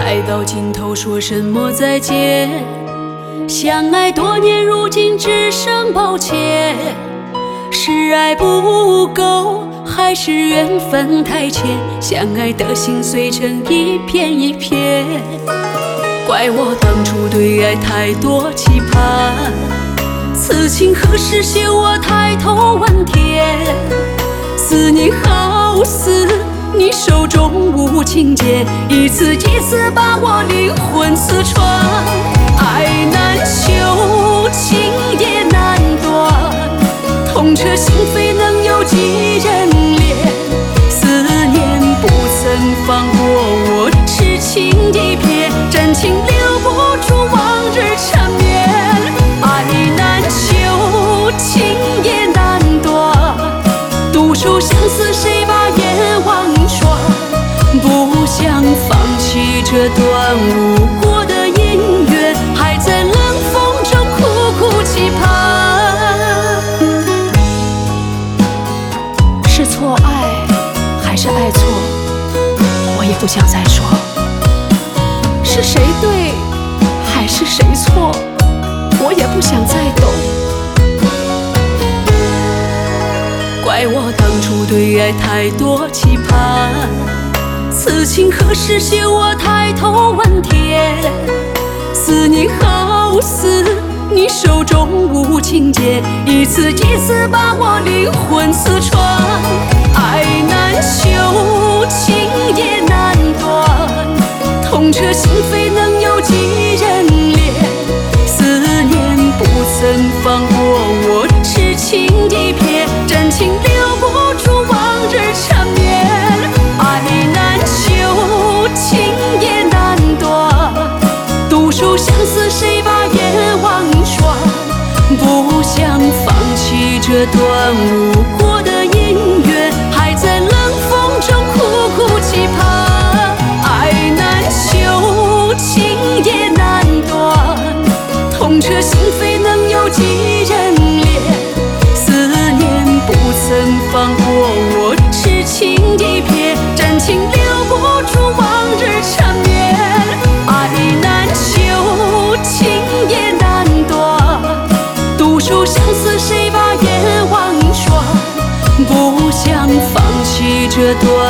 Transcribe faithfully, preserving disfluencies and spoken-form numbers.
爱到尽头说什么再见？相爱多年，如今只剩抱歉。是爱不够，还是缘分太浅？相爱的心碎成一片一片。怪我当初对爱太多期盼，此情何时休？我抬头望天，思念好似你手中无情剑，一次一次把我灵魂刺穿。爱难休，情也难断，痛彻心扉能有几人怜？思念不曾放过我，痴情一瞥，真情留不住往日缠绵。爱难休，情也难断，独守相思，谁把夜望穿？不想放弃这段无果的姻缘，还在冷风中苦苦期盼。是错爱还是爱错，我也不想再说。是谁对还是谁错，我也不想再懂。怪我当初对爱太多期盼，此情何时休？我抬头问天，思念好似你手中无情剑，一次一次把我灵魂刺穿。爱难休，情也难断，痛彻心扉能有几人怜？思念不曾放过我，痴情一瞥，真情留不住往日缠绵。爱难休，情也难断，独守相思，谁把夜望穿？不想放弃这段无果的姻缘，还在冷风中苦苦期盼。爱难休，情也难断，痛彻心扉能有几人怜？思念不曾放过我，痴情一瞥，真情留不住往日缠绵。爱难休，情也难断，独守相思，谁把夜望穿？不想放弃这段